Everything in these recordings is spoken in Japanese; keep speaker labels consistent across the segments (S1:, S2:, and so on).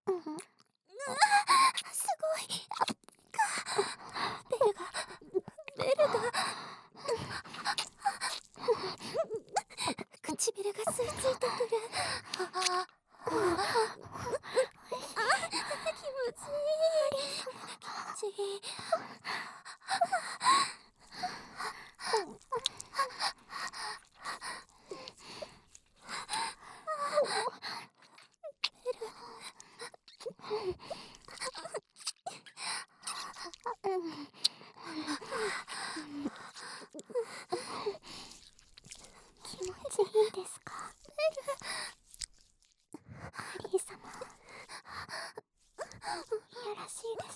S1: すごい。ベルが唇が吸い付いてくる。気持ちいい。気持ちいいですか？ハリー様、いやらしいです。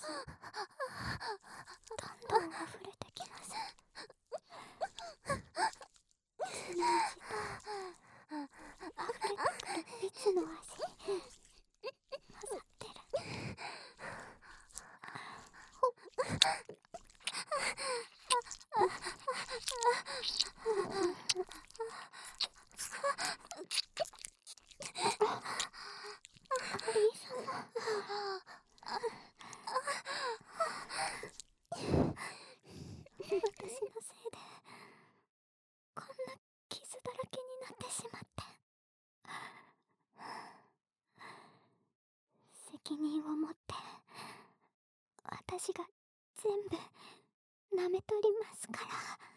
S1: どんどん溢れてきます。スムージと溢れてくる蜜の味混ざってる。ハリー様、私のせいでこんな傷だらけになってしまって。責任を持って私が全部舐め取りますから。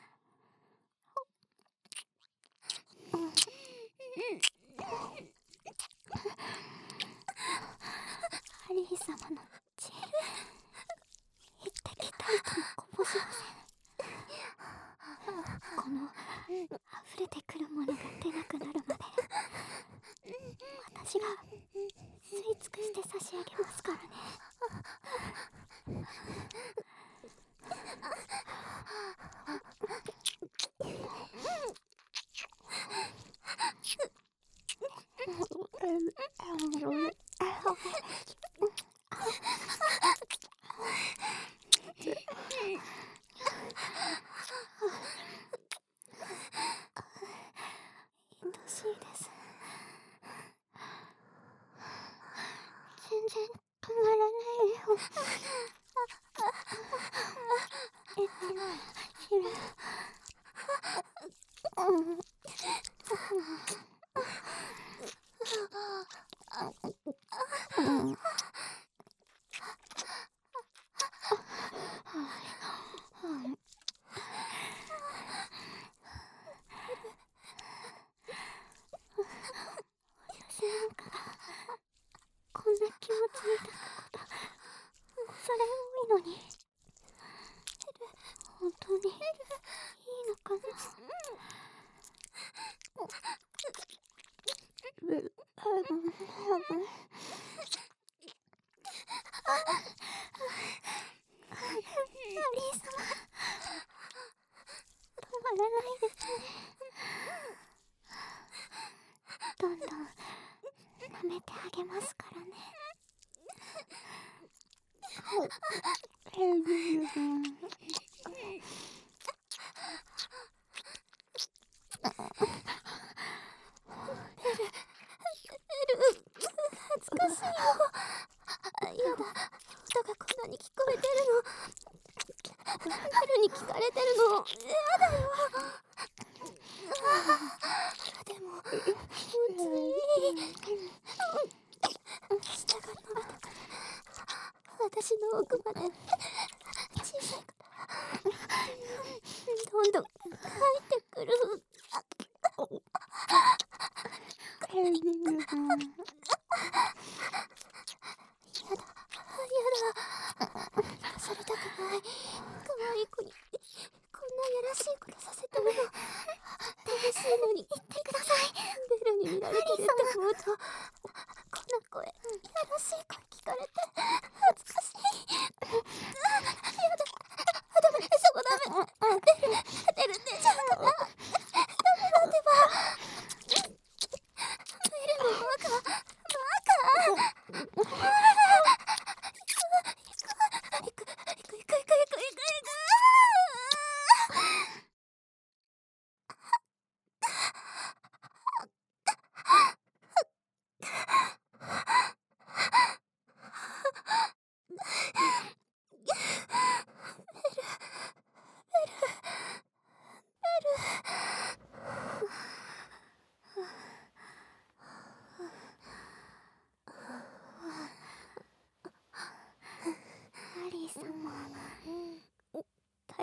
S1: ハリー様の血一滴たりともこぼしません。この溢れてくるものが出なくなるまで私が吸い尽くして差し上げますからね。愛しいです。全然止まらないよ。エッチなシル。私なんかこんな気持ちに抱くこと恐れ多いのに、本当にいいのかな。ハリー様、止まらないですね。どんどん舐めてあげますからね。恥ずかしいよ。やだ、音がこんなに聞こえてるの。ベルに聞かれてるの。やだよ。でも気持ちいい。舌が伸びてくる。私の奥まで小さいからどんどん入ってくる。やだ、されたくない。可愛い子にこんなやらしいことさせてるの。楽しいのに言ってください。ベルに見られてるって思うと、こんな声、やらしい声聞かれて恥ずかしい。やだ、ダメ、そこダメ。出るってちゃうから。ダメだってば。ベルのバカ。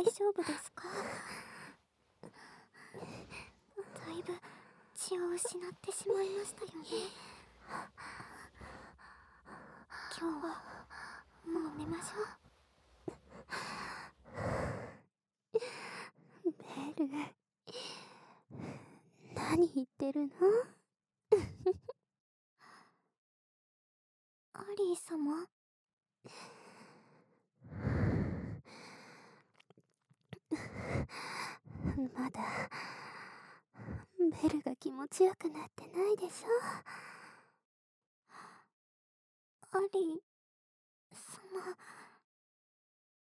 S1: 大丈夫ですか？だいぶ血を失ってしまいましたよね。今日はもう寝ましょう。ベル、何言ってるの？アリー様？まだベルが気持ちよくなってないでしょ。アリー